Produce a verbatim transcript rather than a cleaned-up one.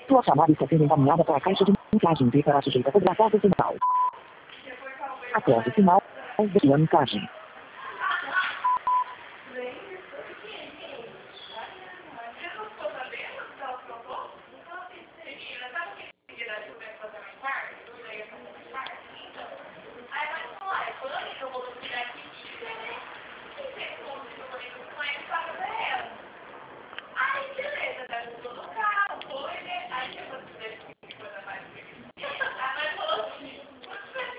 Sua chamada está sendo encaminhada para a caixa de mensagem e para sujeita a cobrar após o sinal. Após o sinal, de sua mensagem.